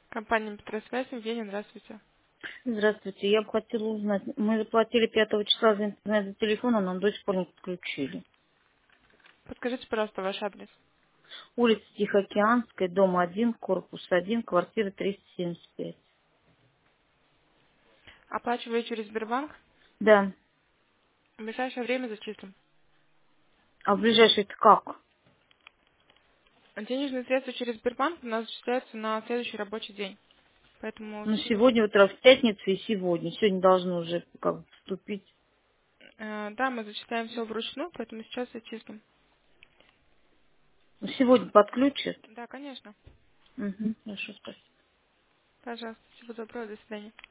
Компания Петросвязь, Евгения, здравствуйте. Здравствуйте, я бы хотела узнать, мы заплатили 5 числа за интернет за телефон, а нам до сих пор не подключили. Подскажите, пожалуйста, ваш адрес. Улица Тихоокеанская, дом 1, корпус 1, квартира 375. Оплачиваю через Сбербанк. Да, В ближайшее время зачислим. а в ближайший это как? Денежные средства через Сбербанк у нас зачисляются на следующий рабочий день. Поэтому Ну, сегодня, вот в пятницу и сегодня. Сегодня должны уже как бы вступить. да, мы зачисляем все вручную, поэтому сейчас зачислим. Ну, сегодня подключат. Да, конечно. Угу, хорошо, спасибо. Пожалуйста, всего доброго, до свидания.